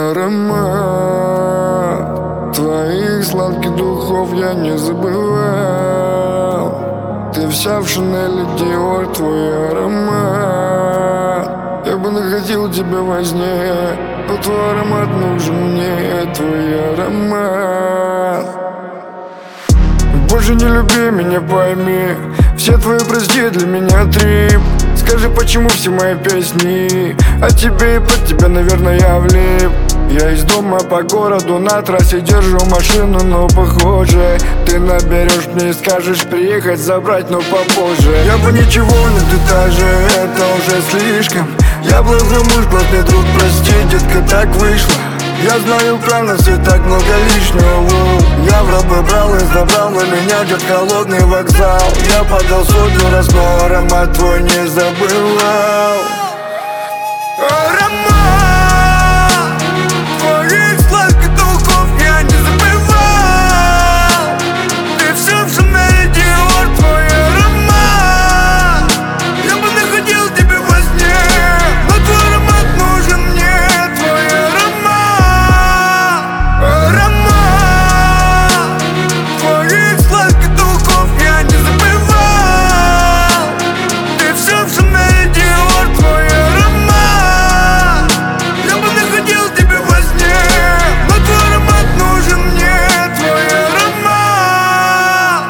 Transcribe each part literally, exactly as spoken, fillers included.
аромат твоих сладких духов я не забывал. Ты вся в Шанель и Диор, твой аромат. Я бы находил тебя во сне, но твой аромат нужен мне, твой аромат. Больше не люби меня, пойми, все твои прости для меня трип. Скажи, почему все мои песни о тебе и под тебя, наверное, я влип. Я из дома по городу на трассе держу машину, но похоже ты наберешь мне и скажешь приехать забрать, но попозже. Я бы ничего, но ты даже, это уже слишком. Я плохой муж, плохой друг, прости, детка, так вышло. Я знаю про нас и так много лишнего. Я в рабы брал и забрал, на меня идет холодный вокзал. Я подал сотню раз, но аромат твой не забывал. Аромат твоих сладких духов я не забывал. Ты все в Шанель и Диор, твой аромат. Я бы находил тебя во сне, но твой аромат нужен мне, твой аромат. Аромат твоих сладких духов я не забывал. Ты все в Шанель и Диор, твой аромат. Я бы находил тебя во сне, но твой аромат нужен мне, твой аромат.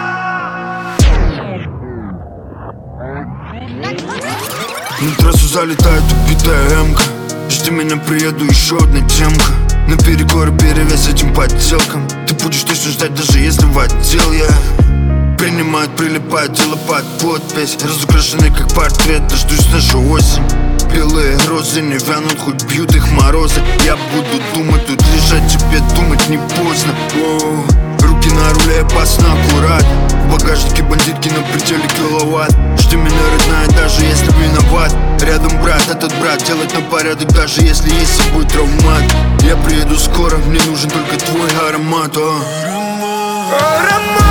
На трассу залетает убитая эмка. Жди меня, приеду, еще одна темка. На перекор перевес этим подделкам. Ты будешь точно ждать, даже если в отдел я. Принимают, прилипают, дело под подпись. Разукрашенный как портрет, дождусь нашу осень. Белые розы не вянут, хоть бьют их морозы. Я буду думать, тут лежать, тебе думать не поздно. Оу. Руки на руле, опасно, аккурат. В багажнике бандитки на пределе киловатт. Жди меня, родная, даже если виноват. Рядом брат, этот брат, делать на порядок, даже если есть с собой травмат. Я приеду скоро, мне нужен только твой аромат. О. Аромат